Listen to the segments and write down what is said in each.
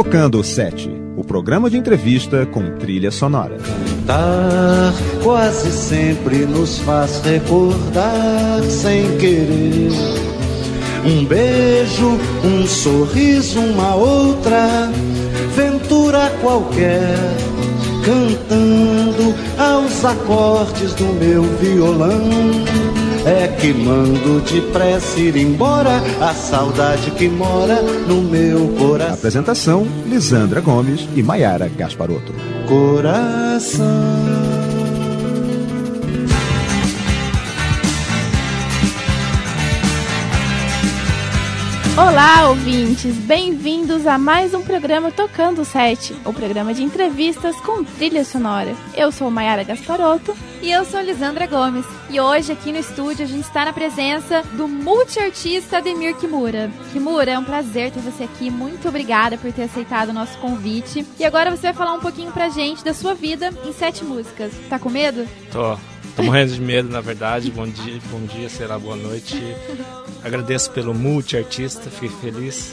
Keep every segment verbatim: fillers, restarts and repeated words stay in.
Tocando o Sete, o programa de entrevista com trilha sonora. Cantar quase sempre nos faz recordar sem querer. Um beijo, um sorriso, uma outra ventura qualquer, cantando aos acordes do meu violão. É que mando depressa ir embora a saudade que mora no meu coração. Apresentação: Lisandra Gomes e Maiara Gasparotto. Coração. Olá, ouvintes! Bem-vindos a mais um programa Tocando o Sete, o programa de entrevistas com trilha sonora. Eu sou Maiara Gasparotto. E eu sou Lisandra Gomes. E hoje aqui no estúdio a gente está na presença do multiartista Ademir Kimura. Kimura, é um prazer ter você aqui. Muito obrigada por ter aceitado o nosso convite. E agora você vai falar um pouquinho pra gente da sua vida em sete músicas. Tá com medo? Tô. Tô morrendo de medo, na verdade. Bom dia, bom dia, sei lá, boa noite. Agradeço pelo multi-artista, fiquei feliz.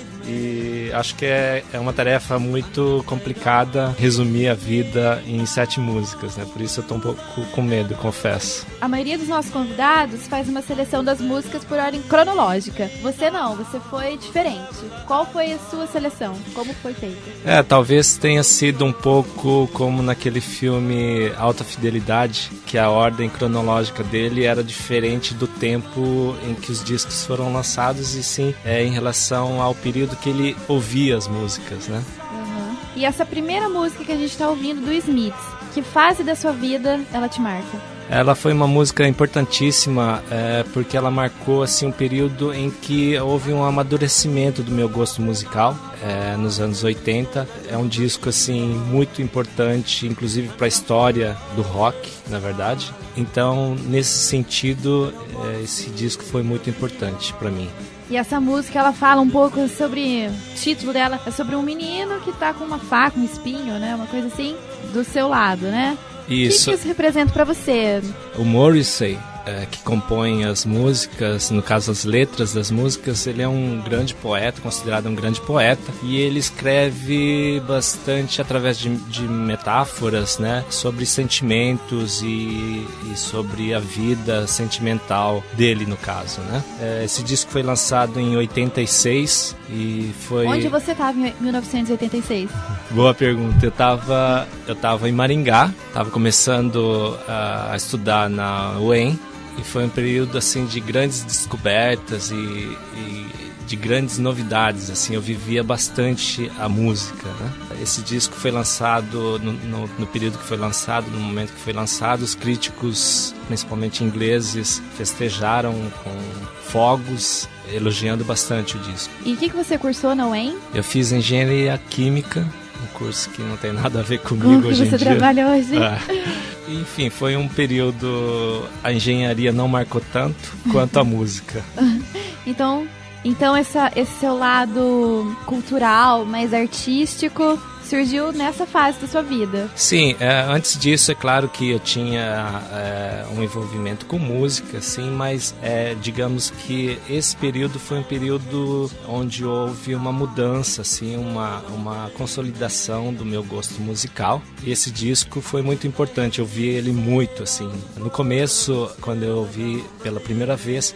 E acho que é, é uma tarefa muito complicada resumir a vida em sete músicas, né? Por isso eu tô um pouco com medo, confesso. A maioria dos nossos convidados faz uma seleção das músicas por ordem cronológica. Você não, você foi diferente. Qual foi a sua seleção? Como foi feita? É, talvez tenha sido um pouco como naquele filme Alta Fidelidade, que a ordem cronológica dele era diferente do tempo em que os discos foram lançados, e sim é, em relação ao período que ele ouvia as músicas, né? Uhum. E essa primeira música que a gente está ouvindo do Smiths, que fase da sua vida ela te marca? Ela foi uma música importantíssima, é, porque ela marcou assim, um período em que houve um amadurecimento do meu gosto musical, é, nos anos oitenta. É um disco assim, muito importante, inclusive para a história do rock, na verdade. Então, nesse sentido, é, esse disco foi muito importante para mim. E essa música, ela fala um pouco sobre... O título dela é sobre um menino que tá com uma faca, um espinho, né? Uma coisa assim, do seu lado, né? Isso. O que, que isso representa pra você? O Morrissey, é, que compõe as músicas, no caso as letras das músicas, ele é um grande poeta, considerado um grande poeta, e ele escreve bastante através de, de metáforas, né, sobre sentimentos e, e sobre a vida sentimental dele, no caso, né. É, esse disco foi lançado em oitenta e seis e foi... Onde você estava em mil novecentos e oitenta e seis? Boa pergunta. Eu estava eu tava em Maringá, estava começando a, a estudar na U E M, e foi um período assim de grandes descobertas e, e de grandes novidades. Assim, eu vivia bastante a música, né? Esse disco foi lançado no, no, no período que foi lançado, no momento que foi lançado, os críticos, principalmente ingleses, festejaram com fogos, elogiando bastante o disco. E o que, que você cursou na U E M? Eu fiz engenharia química, um curso que não tem nada a ver comigo Como hoje em dia. Como você trabalha hoje? É. Enfim, foi um período... A engenharia não marcou tanto quanto a música. Então, então essa, esse seu lado cultural, mais artístico, surgiu nessa fase da sua vida. Sim, é, antes disso é claro que eu tinha é, um envolvimento com música, sim, mas é, digamos que esse período foi um período onde houve uma mudança, assim, uma, uma consolidação do meu gosto musical, e esse disco foi muito importante, eu vi ele muito, assim. No começo, quando eu ouvi pela primeira vez,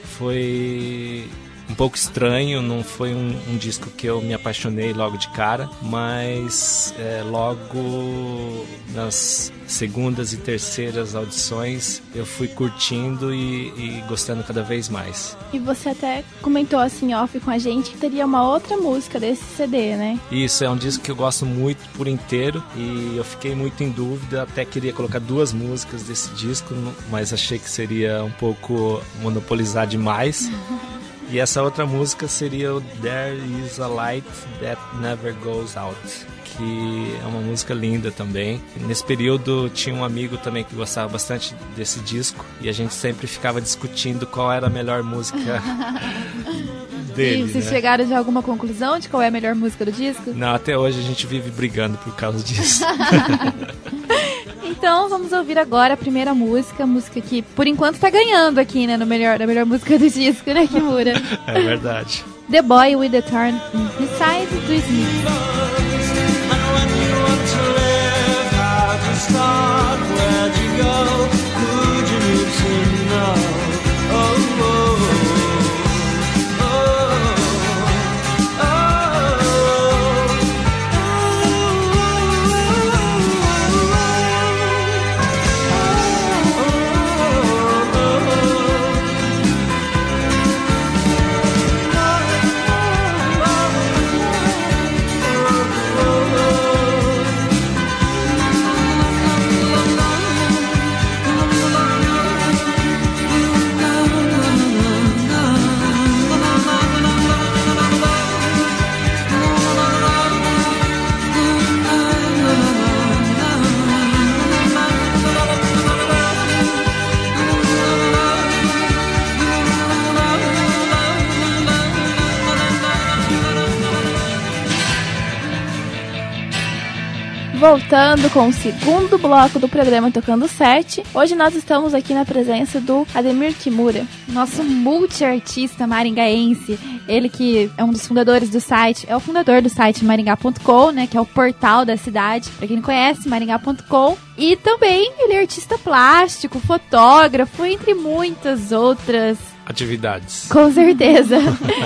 foi... um pouco estranho, não foi um, um disco que eu me apaixonei logo de cara, mas é, logo nas segundas e terceiras audições eu fui curtindo e, e gostando cada vez mais. E você até comentou assim off com a gente que teria uma outra música desse C D, né? Isso, é um disco que eu gosto muito por inteiro e eu fiquei muito em dúvida, até queria colocar duas músicas desse disco, mas achei que seria um pouco monopolizar demais. E essa outra música seria o There Is a Light That Never Goes Out, que é uma música linda também. Nesse período tinha um amigo também que gostava bastante desse disco e a gente sempre ficava discutindo qual era a melhor música dele. E vocês né? chegaram já a alguma conclusão de qual é a melhor música do disco? Não, até hoje a gente vive brigando por causa disso. Então vamos ouvir agora a primeira música, a música que por enquanto tá ganhando aqui, né, no melhor, na melhor música do disco, né, Kimura? É verdade. The Boy with the Thorn Inside do Smith. start? Where'd you go? Who'd you need to know? Oh, oh, oh, oh, Voltando com o segundo bloco do programa Tocando Sete, hoje nós estamos aqui na presença do Ademir Kimura, nosso multiartista maringaense. Ele que é um dos fundadores do site, é o fundador do site maringá ponto com, né, que é o portal da cidade, pra quem não conhece, maringá ponto com. E também ele é artista plástico, fotógrafo, entre muitas outras atividades. Com certeza.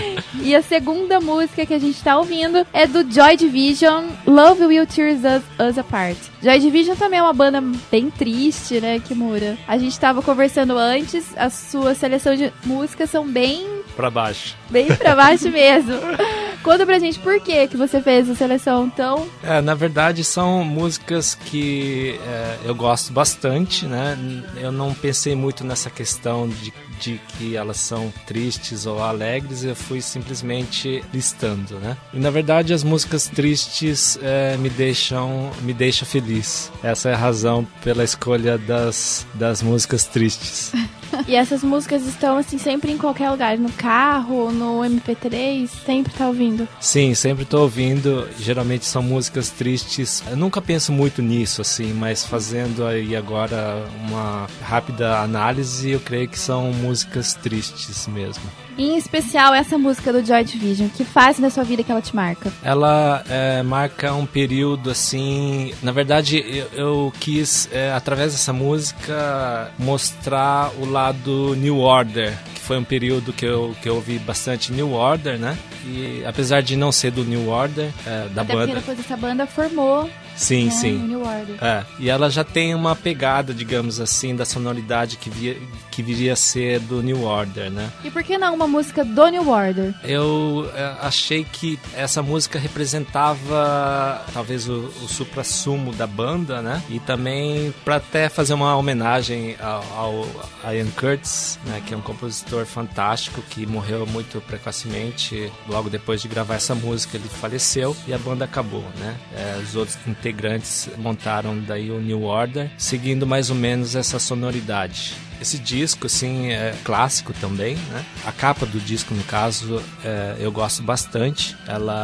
E a segunda música que a gente tá ouvindo é do Joy Division, Love Will Tear Us, Us Apart. Joy Division também é uma banda bem triste, né, Kimura? A gente tava conversando antes, a sua seleção de músicas são bem... Pra baixo. Bem pra baixo mesmo. Conta pra gente por que que você fez a seleção tão... É, na verdade são músicas que é, eu gosto bastante, né? Eu não pensei muito nessa questão de, de que elas são tristes ou alegres, eu fui simplesmente listando, né? E na verdade as músicas tristes é, me deixam me deixam feliz. Essa é a razão pela escolha das, das músicas tristes. E essas músicas estão assim sempre em qualquer lugar, no carro, no M P três, sempre tá ouvindo? Sim, sempre tô ouvindo. Geralmente são músicas tristes. Eu nunca penso muito nisso, assim, mas fazendo aí agora uma rápida análise, eu creio que são músicas tristes mesmo. Em especial essa música do Joy Division, que faz na sua vida que ela te marca? Ela é, marca um período assim... Na verdade, eu, eu quis, é, através dessa música, mostrar o lado New Order, que foi um período que eu, que eu ouvi bastante New Order, né? E apesar de não ser do New Order, é, da Até banda... porque depois essa banda formou... Sim, né, sim. New Order. É, e ela já tem uma pegada, digamos assim, da sonoridade que, via, que viria a ser do New Order, né? E por que não uma música do New Order? Eu é, achei que essa música representava talvez o, o supra-sumo da banda, né? E também para até fazer uma homenagem ao, ao Ian Curtis, né? Que é um compositor fantástico que morreu muito precocemente. Logo depois de gravar essa música ele faleceu e a banda acabou, né? É, os outros integrantes montaram daí o New Order, seguindo mais ou menos essa sonoridade. Esse disco, assim, é clássico também, né? A capa do disco, no caso, é, eu gosto bastante.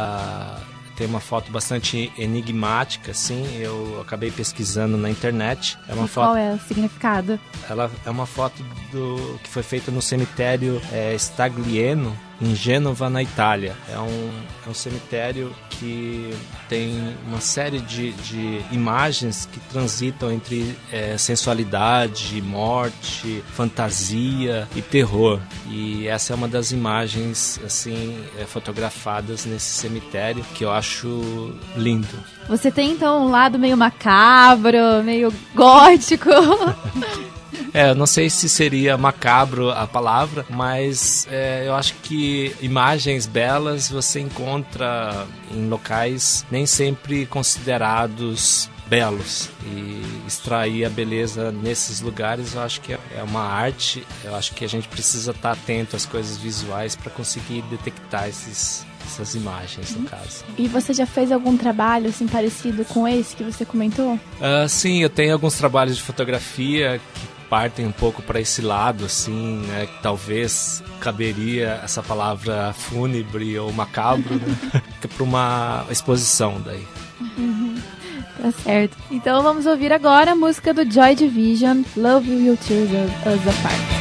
Ela tem uma foto bastante enigmática, assim. Eu acabei pesquisando na internet. É uma e foto... qual é o significado? Ela é uma foto do que foi feita no cemitério é, Staglieno, em Gênova, na Itália. É um, é um cemitério que tem uma série de, de imagens que transitam entre é, sensualidade, morte, fantasia e terror. E essa é uma das imagens assim é, fotografadas nesse cemitério que eu acho lindo. Você tem então um lado meio macabro, meio gótico. É, eu não sei se seria macabro a palavra, mas é, eu acho que imagens belas você encontra em locais nem sempre considerados belos, e extrair a beleza nesses lugares eu acho que é uma arte. Eu acho que a gente precisa estar atento às coisas visuais para conseguir detectar esses, essas imagens, no caso. E você já fez algum trabalho assim parecido com esse que você comentou? Uh, sim, eu tenho alguns trabalhos de fotografia que partem um pouco para esse lado, assim, né, que talvez caberia essa palavra fúnebre ou macabro, né, para uma exposição daí. Uhum. Tá certo. Então vamos ouvir agora a música do Joy Division, Love Will Tear Us Apart.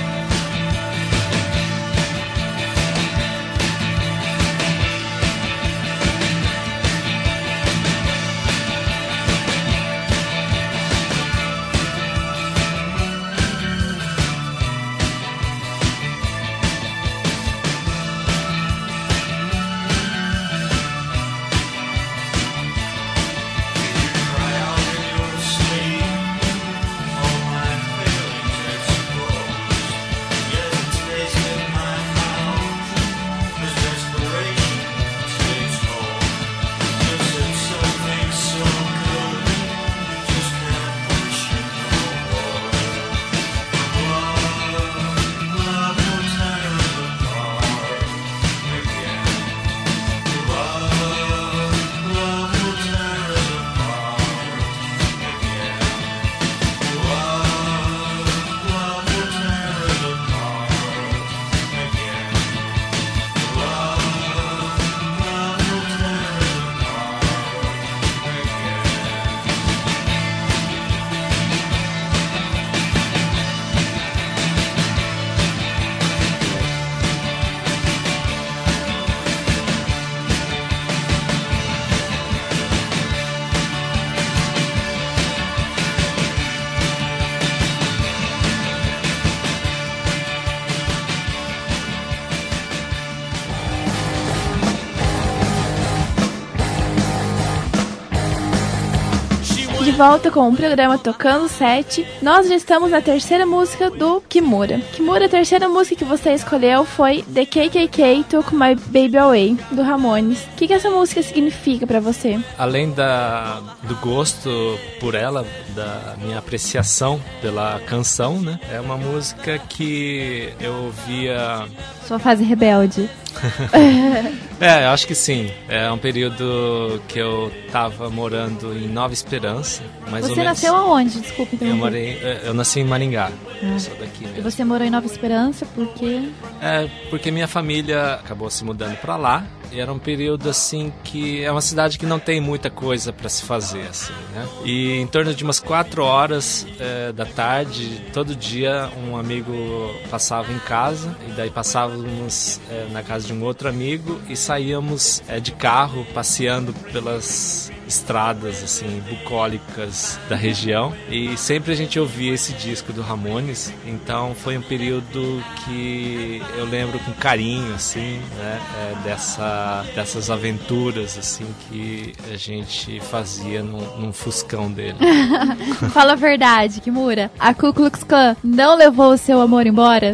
De volta com o programa Tocando Sete. Nós já estamos na terceira música do Kimura. Kimura, a terceira música que você escolheu foi The K K K Took My Baby Away, do Ramones. O que, que essa música significa pra você? Além da, do gosto por ela, da minha apreciação pela canção, né? É uma música que eu ouvia... Sua fase rebelde. É, eu acho que sim. É um período que eu tava morando em Nova Esperança, mais você ou menos. Você nasceu aonde? Desculpa, então. Eu morei, eu nasci em Maringá. Ah. Sou daqui mesmo. E você morou em Nova Esperança por quê? É, porque minha família acabou se mudando pra lá. E era um período assim que é uma cidade que não tem muita coisa para se fazer, assim, né? E em torno de umas quatro horas é, da tarde, todo dia um amigo passava em casa e daí passávamos é, na casa de um outro amigo e saíamos é, de carro passeando pelas estradas assim bucólicas da região e sempre a gente ouvia esse disco do Ramones. Então foi um período que eu lembro com carinho assim, né, é, dessa dessas aventuras assim que a gente fazia num, num fuscão dele. Fala a verdade, Kimura, a Ku Klux Klan não levou o seu amor embora?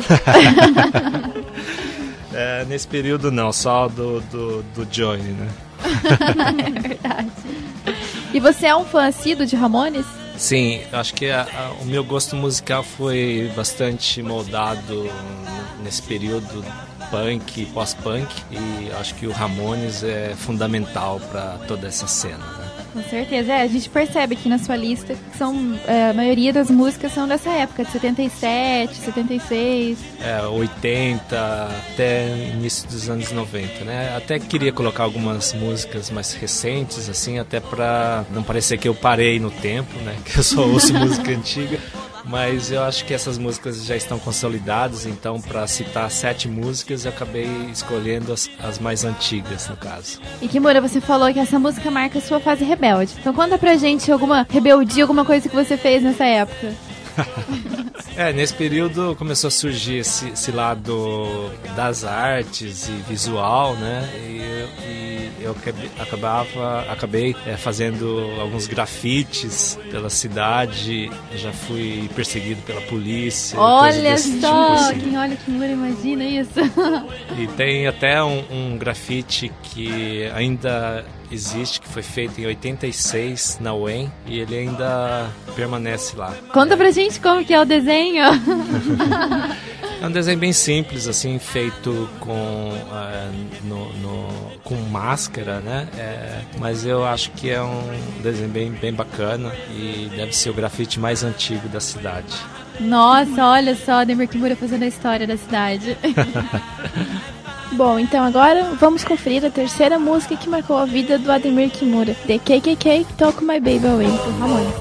É, nesse período não, só do, do, do Johnny, né? É verdade. E você é um fã assíduo de Ramones? Sim, acho que a, a, o meu gosto musical foi bastante moldado nesse período punk, pós-punk, e acho que o Ramones é fundamental para toda essa cena, né? Com certeza, é, a gente percebe aqui na sua lista que são, é, a maioria das músicas são dessa época, de setenta e sete, setenta e seis. É, oitenta, até início dos anos noventa, né? Até queria colocar algumas músicas mais recentes, assim, até pra não parecer que eu parei no tempo, né? Que eu só ouço música antiga. Mas eu acho que essas músicas já estão consolidadas, então para citar sete músicas eu acabei escolhendo as, as mais antigas, no caso. E Kimura, você falou que essa música marca a sua fase rebelde. Então conta pra gente alguma rebeldia, alguma coisa que você fez nessa época. É, nesse período começou a surgir esse, esse lado das artes e visual, né? E, e eu acabava, acabei é, fazendo alguns grafites pela cidade, já fui perseguido pela polícia. Olha só, tipo, assim. Quem olha Kimura imagina isso. E tem até um, um grafite que ainda existe, que foi feito em oitenta e seis na U E M, e ele ainda permanece lá. Conta pra gente como que é o desenho. É um desenho bem simples, assim, feito com, uh, no, no, com máscara, né? É, mas eu acho que é um desenho bem, bem bacana e deve ser o grafite mais antigo da cidade. Nossa, olha só, Ademir Kimura fazendo a história da cidade. Bom, então agora vamos conferir a terceira música que marcou a vida do Ademir Kimura, The K K K Took My Baby Away, do Ramones.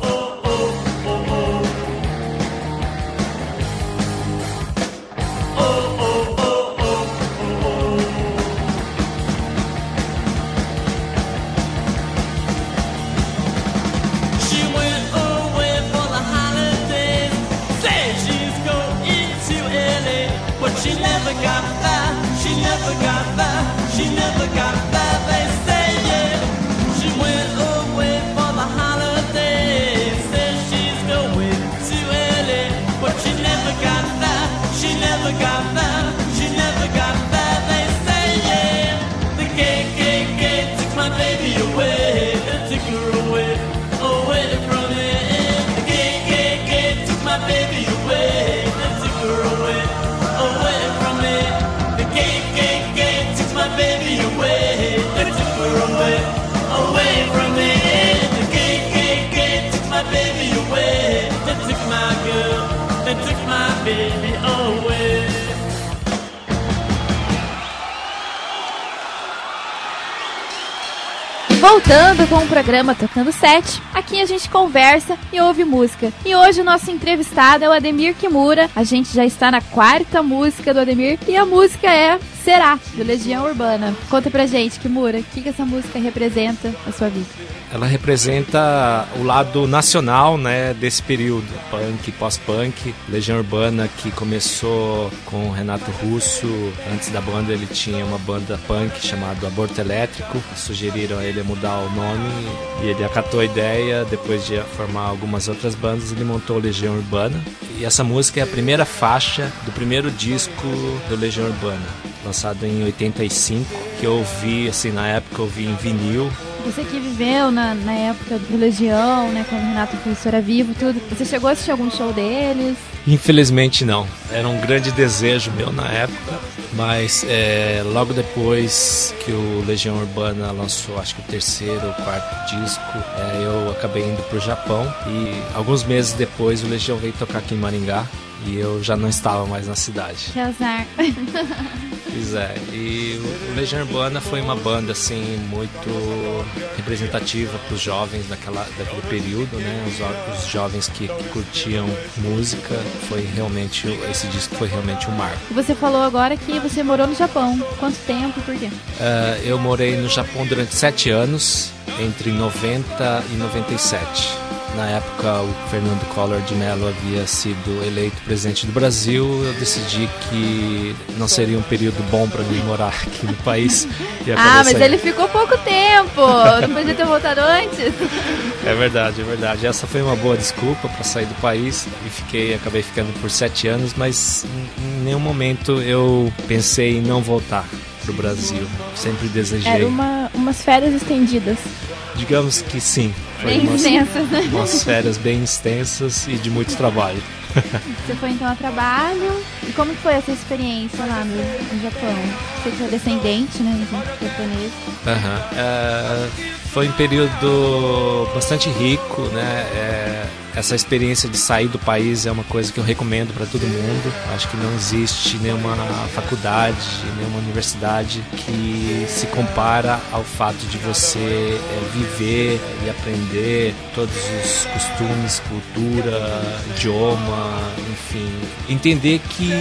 Voltando com o programa Tocando Sete, aqui a gente conversa e ouve música. E hoje o nosso entrevistado é o Ademir Kimura. A gente já está na quarta música do Ademir e a música é Será, do Legião Urbana. Conta pra gente, Kimura, o que, que essa música representa na sua vida? Ela representa o lado nacional, né, desse período, punk, pós-punk. Legião Urbana, que começou com o Renato Russo. Antes da banda ele tinha uma banda punk chamada Aborto Elétrico. Sugeriram a ele mudar o nome e ele acatou a ideia. Depois de formar algumas outras bandas, ele montou Legião Urbana. E essa música é a primeira faixa do primeiro disco do Legião Urbana, lançado em oitenta e cinco, que eu ouvi, assim, na época eu ouvi em vinil. Você que viveu na, na época do Legião, né, quando o Renato Russo era vivo, tudo, você chegou a assistir algum show deles? Infelizmente não, era um grande desejo meu na época, mas é, logo depois que o Legião Urbana lançou, acho que o terceiro ou quarto disco, é, eu acabei indo pro Japão e alguns meses depois o Legião veio tocar aqui em Maringá. E eu já não estava mais na cidade. Que azar. Pois é, e o Legião Urbana foi uma banda assim muito representativa para os jovens daquela, daquele período, né? Os, os jovens que, que curtiam música, foi realmente, esse disco foi realmente um marco. Você falou agora que você morou no Japão. Quanto tempo e por quê? Uh, eu morei no Japão durante sete anos, entre noventa e noventa e sete. Na época, o Fernando Collor de Mello havia sido eleito presidente do Brasil. Eu decidi que não seria um período bom para mim morar aqui no país. E ah, mas saindo. Ele ficou pouco tempo. Não podia ter voltado antes. É verdade, é verdade. Essa foi uma boa desculpa para sair do país. E fiquei, acabei ficando por sete anos, mas em nenhum momento eu pensei em não voltar para o Brasil. Sempre desejei. Era uma, umas férias estendidas. Digamos que sim. Foi bem umas, extensas, né? Umas férias bem extensas e de muito trabalho. Você foi então a trabalho. E como foi essa experiência lá no, no Japão? Você que é descendente, né, de japonês. Uhum. É, foi um período bastante rico, né? É, essa experiência de sair do país é uma coisa que eu recomendo para todo mundo. Acho que não existe nenhuma faculdade, nenhuma universidade que se compara ao fato de você é, viver e aprender todos os costumes, cultura, idioma, enfim. Entender que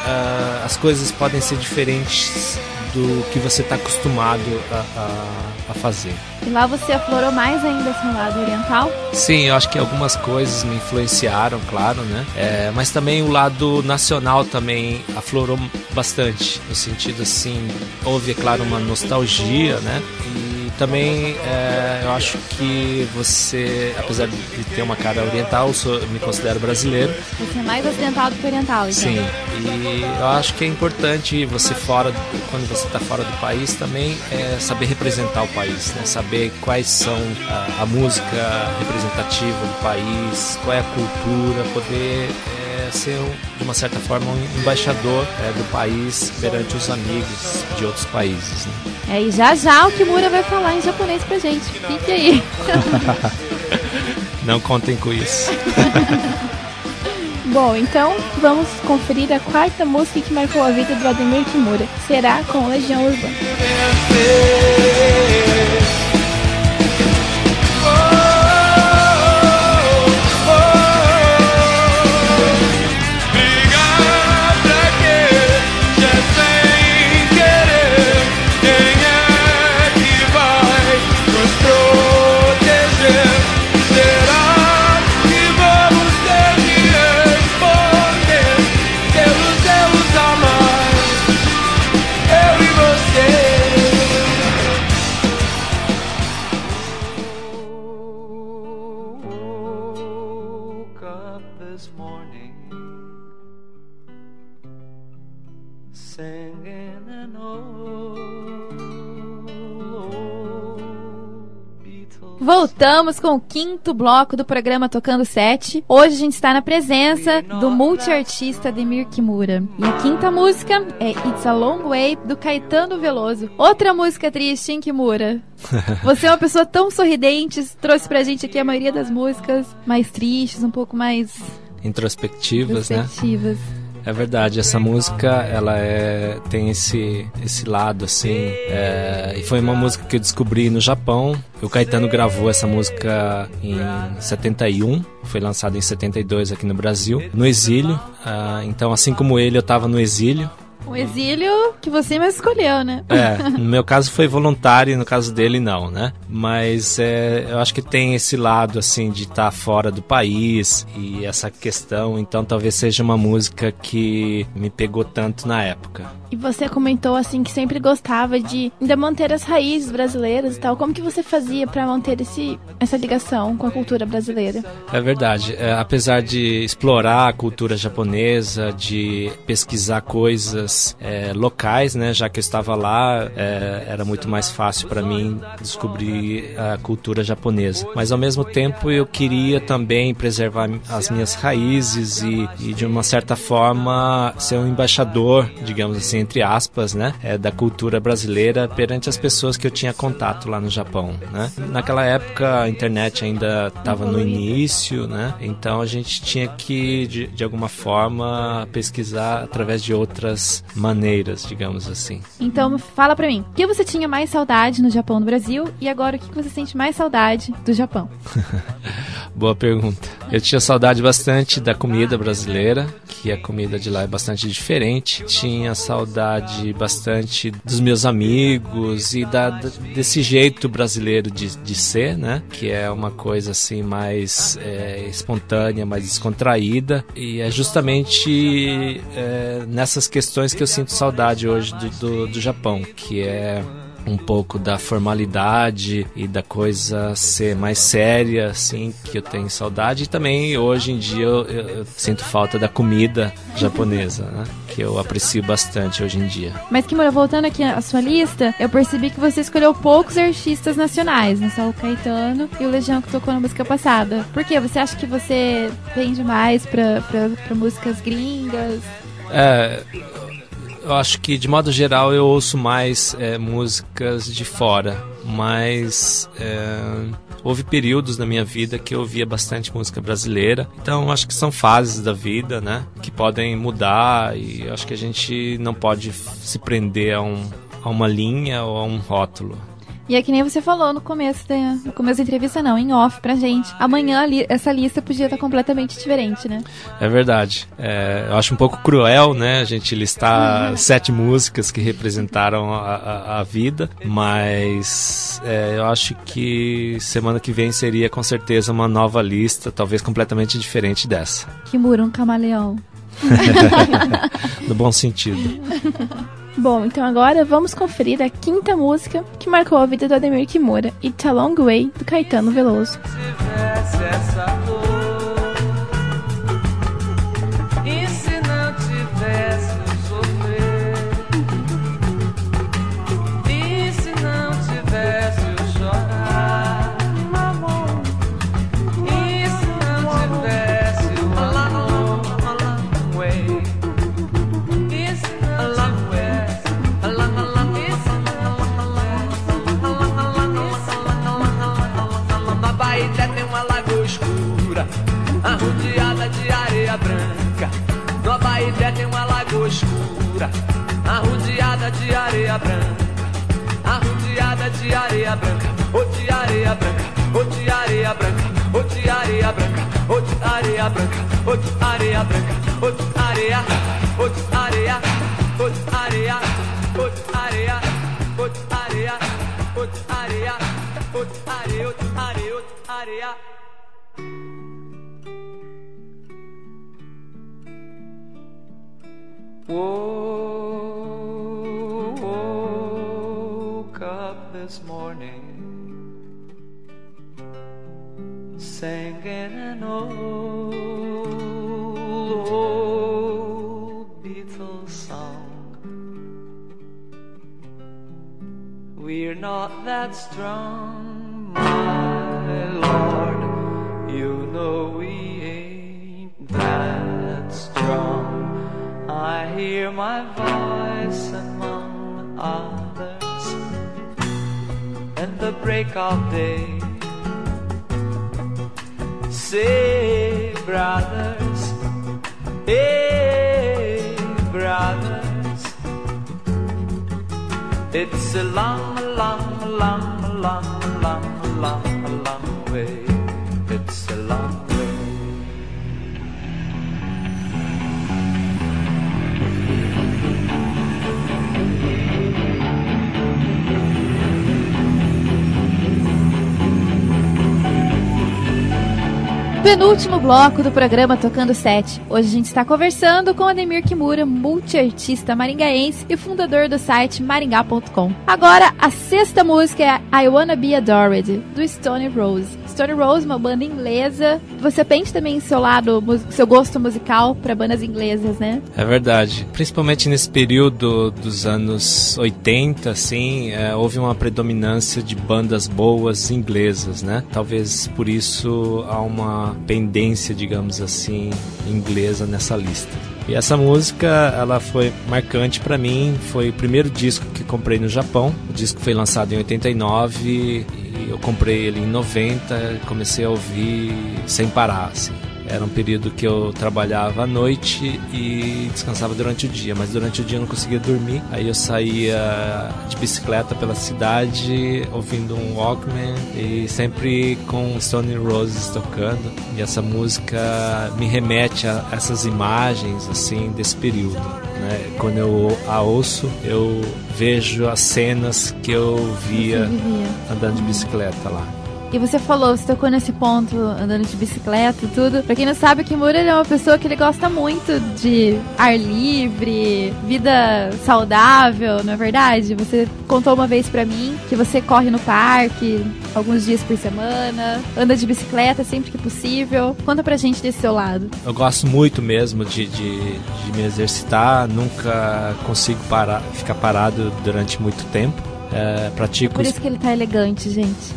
uh, as coisas podem ser diferentes do que você está acostumado a, a, a fazer. E lá você aflorou mais ainda esse lado oriental? Sim, eu acho que algumas coisas me influenciaram, claro, né? É, mas também o lado nacional também aflorou bastante, no sentido assim, houve, é claro, uma nostalgia, né? E também é, eu acho que você, apesar de ter uma cara oriental, eu, sou, eu me considero brasileiro. Você é mais ocidental do que oriental, então. Sim, e eu acho que é importante você fora, quando você está fora do país também, é saber representar o país, né? Saber quais são a, a música representativa do país, qual é a cultura, poder é, ser, de uma certa forma, um embaixador é, do país perante os amigos de outros países, né? É, e já já o Kimura vai falar em japonês pra gente. Fique aí. Não contem com isso. Bom, então vamos conferir a quarta música que marcou a vida do Ademir Kimura. Será com Legião Urbana. Voltamos com o quinto bloco do programa Tocando Sete. Hoje a gente está na presença do multiartista Ademir Kimura. E a quinta música é It's a Long Way, do Caetano Veloso. Outra música triste, hein, Kimura? Você é uma pessoa tão sorridente, trouxe pra gente aqui a maioria das músicas mais tristes, um pouco mais... Introspectivas, introspectivas. né? É verdade, essa música ela é, tem esse, esse lado assim, é, e foi uma música que eu descobri no Japão. O Caetano gravou essa música em setenta e um, foi lançada em setenta e dois aqui no Brasil, no exílio. Uh, então, assim como ele, eu estava no exílio Um exílio que você mesmo escolheu, né? É, no meu caso foi voluntário e no caso dele não, né? Mas é, eu acho que tem esse lado, assim, de estar fora do país e essa questão, então talvez seja uma música que me pegou tanto na época. E você comentou, assim, que sempre gostava de ainda manter as raízes brasileiras e tal. Como que você fazia para manter esse, essa ligação com a cultura brasileira? É verdade. É, apesar de explorar a cultura japonesa, de pesquisar coisas é, locais, né, já que eu estava lá, é, era muito mais fácil para mim descobrir a cultura japonesa. Mas, ao mesmo tempo, eu queria também preservar as minhas raízes e, e de uma certa forma, ser um embaixador, digamos assim, entre aspas, né, é, da cultura brasileira perante as pessoas que eu tinha contato lá no Japão, né. Naquela época a internet ainda estava no início, né, então a gente tinha que, de, de alguma forma, pesquisar através de outras maneiras, digamos assim. Então, fala pra mim, o que você tinha mais saudade no Japão, no Brasil, e agora o que você sente mais saudade do Japão? Boa pergunta. Eu tinha saudade bastante da comida brasileira, que a comida de lá é bastante diferente. Tinha saudade bastante dos meus amigos e da, desse jeito brasileiro de, de ser, né? Que é uma coisa assim mais é, espontânea, mais descontraída. E é justamente é, nessas questões que eu sinto saudade hoje do, do, do Japão, que é um pouco da formalidade e da coisa ser mais séria, assim, que eu tenho saudade. E também, hoje em dia, eu, eu, eu sinto falta da comida japonesa, né? Que eu aprecio bastante hoje em dia. Mas, Kimura, voltando aqui à sua lista, eu percebi que você escolheu poucos artistas nacionais, né? Só o Caetano e o Legião, que tocou na música passada. Por quê? Você acha que você tende mais pra, pra, pra músicas gringas? É... Eu acho que, de modo geral, eu ouço mais é, músicas de fora, mas é, houve períodos na minha vida que eu ouvia bastante música brasileira. Então, acho que são fases da vida, né, que podem mudar, e acho que a gente não pode se prender a, um, a uma linha ou a um rótulo. E é que nem você falou no começo da, no começo da entrevista, não, em off pra gente. Amanhã li, essa lista podia estar completamente diferente, né? É verdade. É, eu acho um pouco cruel, né, a gente listar uhum. sete músicas que representaram a, a, a vida, mas é, eu acho que semana que vem seria com certeza uma nova lista, talvez completamente diferente dessa. Kimura, um camaleão. No bom sentido. Bom, então agora vamos conferir a quinta música que marcou a vida do Ademir Kimura, It's a Long Way, do Caetano Veloso. Arrodeada de areia branca, no Abaeté tem uma lagoa escura. Arrodeada de areia branca, arrodeada de areia branca, ô de areia branca, ô de areia branca, ô de areia branca, ô de areia branca, ô de areia branca, ô de areia, ô de areia, ô de areia, ô de areia, ô de areia, ô de areia, ô de areia, ô de areia, ô de areia. Woke up this morning singing an old, old Beatles song. We're not that strong, my Lord, you know we ain't that strong. I hear my voice among others at the break of day. Say, brothers, hey, brothers, it's a long, long, long, long, long, long, long way. It's a long way. penúltimo bloco do programa Tocando Sete. Hoje a gente está conversando com Ademir Kimura, multiartista maringaense e fundador do site maringá ponto com. Agora, a sexta música é I Wanna Be Adored, do Stone Rose. Stone Rose, uma banda inglesa. Você pensa também em seu lado, seu gosto musical para bandas inglesas, né? É verdade. Principalmente nesse período dos anos oitenta, assim, é, houve uma predominância de bandas boas inglesas, né? Talvez por isso há uma pendência, digamos assim, inglesa nessa lista. E essa música, ela foi marcante para mim, foi o primeiro disco que comprei no Japão. O disco foi lançado em oitenta e nove e eu comprei ele em noventa, comecei a ouvir sem parar, assim. Era um período que eu trabalhava à noite e descansava durante o dia, mas durante o dia eu não conseguia dormir. Aí eu saía de bicicleta pela cidade, ouvindo um Walkman e sempre com Stone Roses tocando. E essa música me remete a essas imagens, assim, desse período, né? Quando eu a ouço, eu vejo as cenas que eu via andando de bicicleta lá. E você falou, você tocou nesse ponto, andando de bicicleta e tudo. Pra quem não sabe, o Kimura é uma pessoa que ele gosta muito de ar livre, vida saudável, não é verdade? Você contou uma vez pra mim que você corre no parque alguns dias por semana, anda de bicicleta sempre que possível. Conta pra gente desse seu lado. Eu gosto muito mesmo de, de, de me exercitar, nunca consigo parar, ficar parado durante muito tempo. É, pratico... Por isso que ele tá elegante, gente.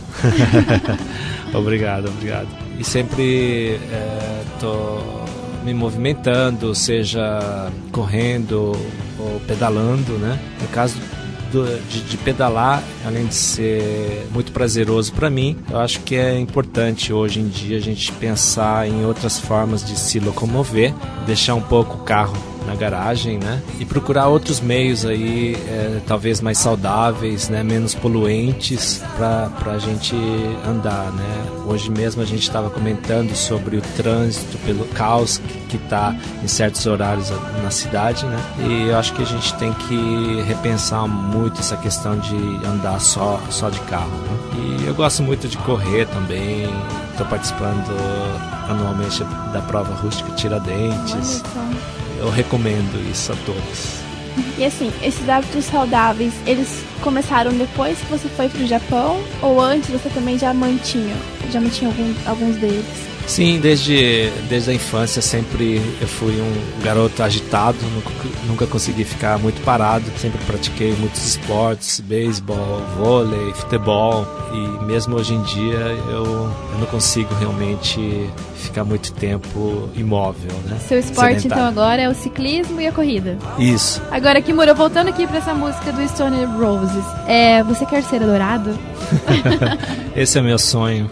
Obrigado, obrigado. E sempre é, tô me movimentando, seja correndo ou pedalando, né? No caso do, de, de pedalar, além de ser muito prazeroso para mim, eu acho que é importante hoje em dia a gente pensar em outras formas de se locomover, deixar um pouco o carro na garagem, né? E procurar outros meios aí, é, talvez mais saudáveis, né? Menos poluentes para a gente andar, né? Hoje mesmo a gente estava comentando sobre o trânsito, pelo caos que está em certos horários na cidade, né? E eu acho que a gente tem que repensar muito essa questão de andar só, só de carro, né? E eu gosto muito de correr também. Estou participando anualmente da prova rústica Tiradentes. Eu recomendo isso a todos. E assim, esses hábitos saudáveis, eles começaram depois que você foi pro Japão? Ou antes você também já mantinha? Já mantinha algum, alguns deles? Sim, desde, desde a infância sempre eu fui um garoto agitado, nunca, nunca consegui ficar muito parado, sempre pratiquei muitos esportes, beisebol, vôlei, futebol, e mesmo hoje em dia eu, eu não consigo realmente ficar muito tempo imóvel, né? Seu esporte sedentário. Então agora é o ciclismo e a corrida. Isso. Agora, Kimura, voltando aqui pra essa música do Stone Roses, é, você quer ser adorado? Esse é meu sonho.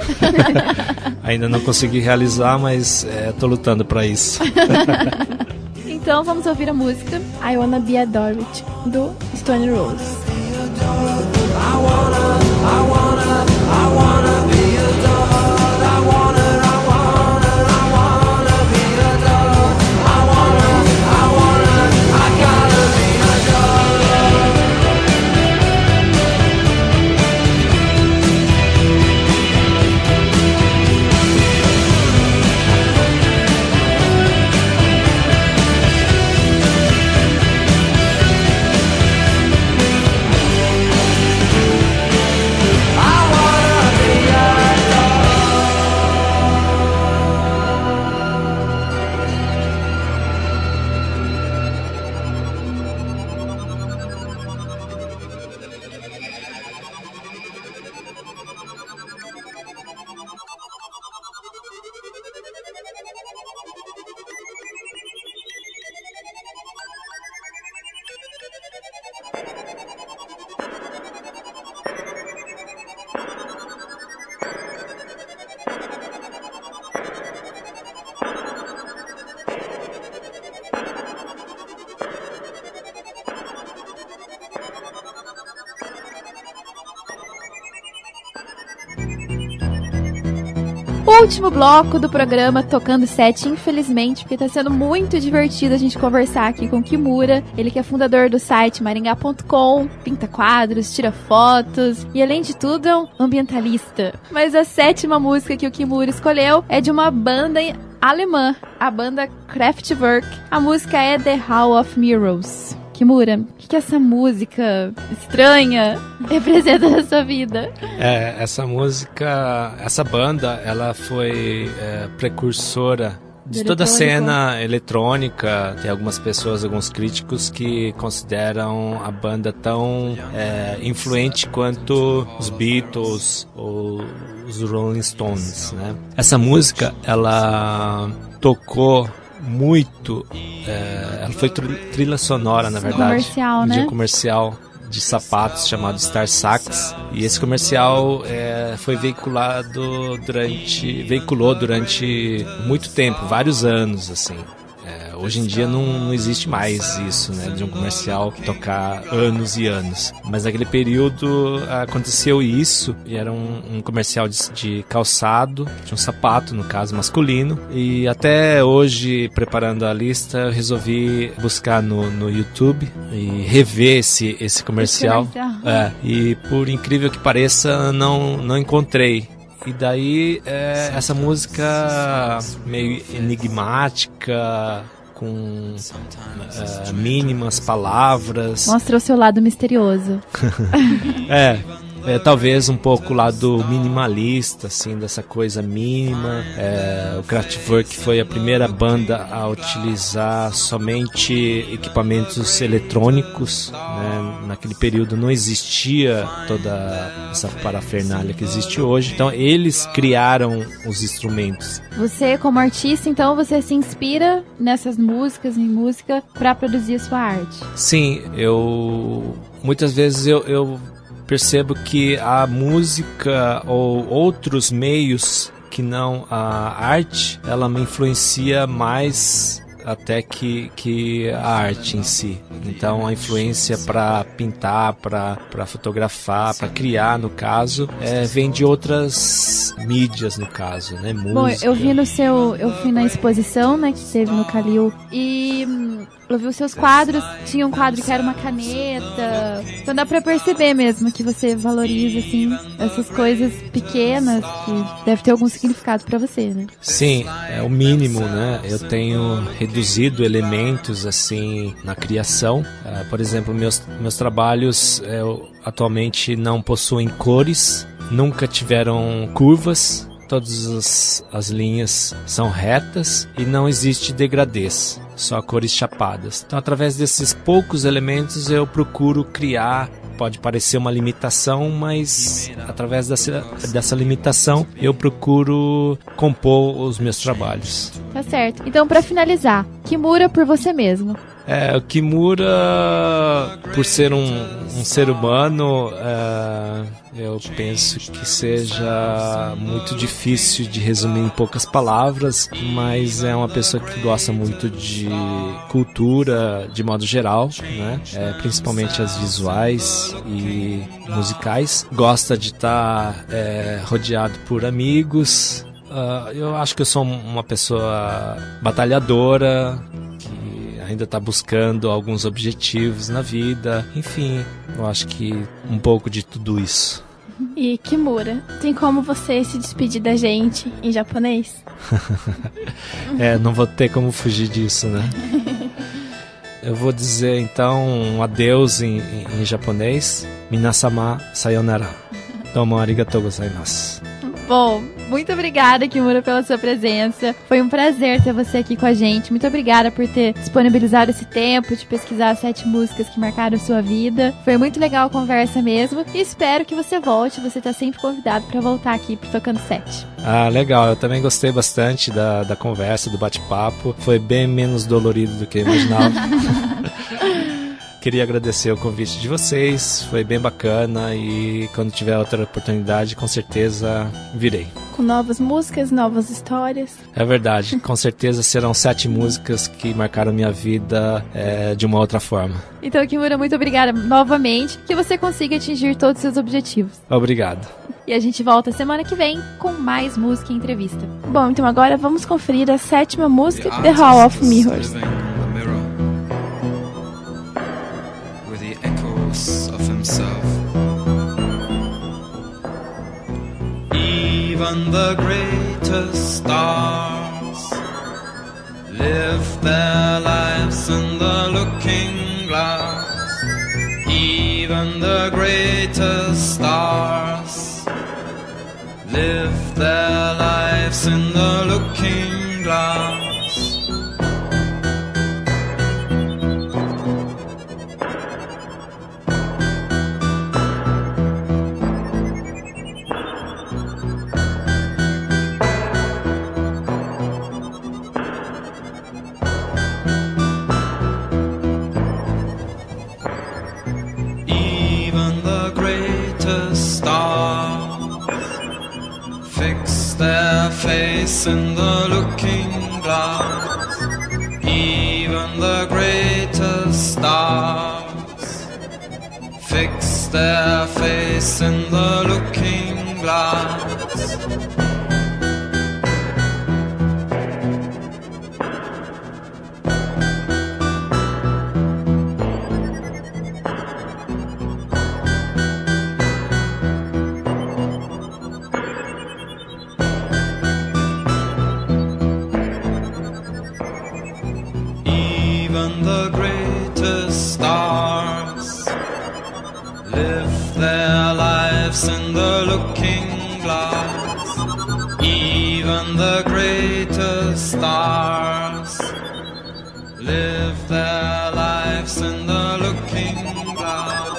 Ainda não consegui realizar, mas é, tô lutando pra isso. Então vamos ouvir a música I Wanna Be Adored, do Stone Roses. I wanna, I wanna, I wanna be adored. I wanna, I wanna, I wanna be adored. I wanna, I wanna, I gotta be adored. Último bloco do programa Tocando Sete, infelizmente, porque tá sendo muito divertido a gente conversar aqui com o Kimura. Ele que é fundador do site maringá ponto com, pinta quadros, tira fotos e, além de tudo, é um ambientalista. Mas a sétima música que o Kimura escolheu é de uma banda alemã, a banda Kraftwerk. A música é The Hall of Mirrors. Kimura, o que, que essa música estranha representa na sua vida? É, essa música, essa banda, ela foi é, precursora de toda a cena eletrônica. Tem algumas pessoas, alguns críticos que consideram a banda tão é, influente quanto os Beatles ou os Rolling Stones, né? Essa música, ela tocou muito, é, ela foi trilha sonora, na verdade, comercial, né? de um comercial de sapatos chamado Star Sax, e esse comercial é, foi veiculado durante, veiculou durante muito tempo, vários anos, assim. É, hoje em dia não, não existe mais isso, né, de um comercial tocar anos e anos. Mas naquele período aconteceu isso, e era um, um comercial de, de calçado, de um sapato, no caso masculino. E até hoje, preparando a lista, eu resolvi buscar no, no YouTube e rever esse, esse comercial. Esse comercial. É, e por incrível que pareça, não, não encontrei. E daí, é, essa música meio enigmática, com é, mínimas palavras. Mostra o seu lado misterioso. é, é, talvez um pouco lá do minimalista, assim, dessa coisa mínima. É, o Kraftwerk foi a primeira banda a utilizar somente equipamentos eletrônicos, né? Naquele período não existia toda essa parafernália que existe hoje. Então eles criaram os instrumentos. Você, como artista, então, você se inspira nessas músicas, em música, para produzir a sua arte? Sim, eu... Muitas vezes eu... eu percebo que a música ou outros meios que não a arte, ela me influencia mais até que, que a arte em si. Então a influência para pintar, para para fotografar, para criar, no caso, é, vem de outras mídias, no caso, né? Música. Bom, eu vi no seu, eu fui na exposição, né, que teve no Calil, e hum, eu vi os seus quadros. Tinha um quadro que era uma caneta. Então dá pra perceber mesmo que você valoriza, assim, essas coisas pequenas que deve ter algum significado pra você, né? Sim, é o mínimo, né? Eu tenho reduzido elementos, assim, na criação. Uh, por exemplo, meus, meus trabalhos eu, atualmente não possuem cores, nunca tiveram curvas. Todas as, as linhas são retas e não existe degradês, só cores chapadas. Então, através desses poucos elementos, eu procuro criar. Pode parecer uma limitação, mas através dessa, dessa limitação, eu procuro compor os meus trabalhos. Tá certo. Então, para finalizar, Kimura por você mesmo. É, o Kimura, por ser um, um ser humano, é, eu penso que seja muito difícil de resumir em poucas palavras, mas é uma pessoa que gosta muito de cultura de modo geral, né? É, principalmente as visuais e musicais. Gosta de estar é, rodeado por amigos. Uh, eu acho que eu sou uma pessoa batalhadora, ainda está buscando alguns objetivos na vida. Enfim, eu acho que um pouco de tudo isso. E Kimura, tem como você se despedir da gente em japonês? É, não vou ter como fugir disso, né? Eu vou dizer então um adeus em, em, em japonês. Minasama sayonara. Domo arigatou gozaimasu. Bom, muito obrigada, Kimura, pela sua presença. Foi um prazer ter você aqui com a gente. Muito obrigada por ter disponibilizado esse tempo de pesquisar as sete músicas que marcaram a sua vida. Foi muito legal a conversa mesmo. E espero que você volte. Você está sempre convidado para voltar aqui pro Tocando Sete. Ah, legal. Eu também gostei bastante da, da conversa, do bate-papo. Foi bem menos dolorido do que eu imaginava. Queria agradecer o convite de vocês, foi bem bacana, e quando tiver outra oportunidade, com certeza virei. Com novas músicas, novas histórias. É verdade, com certeza serão sete músicas que marcaram minha vida é, de uma outra forma. Então, Kimura, muito obrigada novamente, que você consiga atingir todos os seus objetivos. Obrigado. E a gente volta semana que vem com mais música e entrevista. Bom, então agora vamos conferir a sétima música, The Hall of Mirrors. With the echoes of himself. Even the greatest stars live their lives in the looking glass. Even the greatest stars live their lives in the looking glass. Face in the looking glass. Even the greatest stars fix their face in the looking glass. In the looking glass, even the greatest stars live their lives in the looking glass.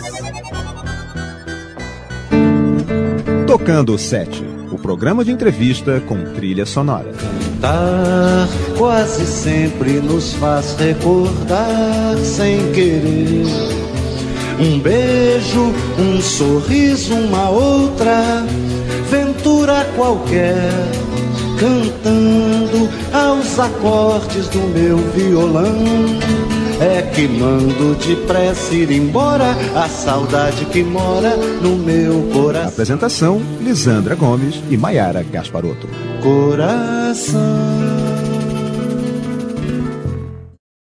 Tocando sete, o programa de entrevista com trilha sonora. Cantar quase sempre nos faz recordar sem querer. Um beijo, um sorriso, uma outra ventura qualquer, cantando aos acordes do meu violão. É que mando depressa ir embora a saudade que mora no meu coração. Apresentação: Lisandra Gomes e Maiara Gasparotto. Coração